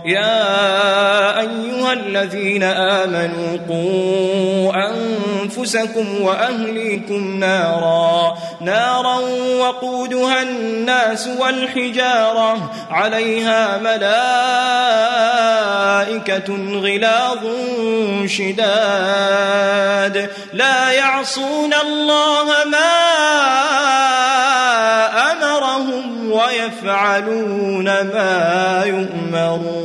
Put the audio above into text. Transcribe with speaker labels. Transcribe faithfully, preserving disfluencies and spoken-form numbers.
Speaker 1: يا أيها الذين آمنوا قوا أنفسكم وأهليكم نارا نارا وقودها الناس والحجارة عليها ملائكة غلاظ شداد لا يعصون الله ما أمرهم ويفعلون ما يؤمرون.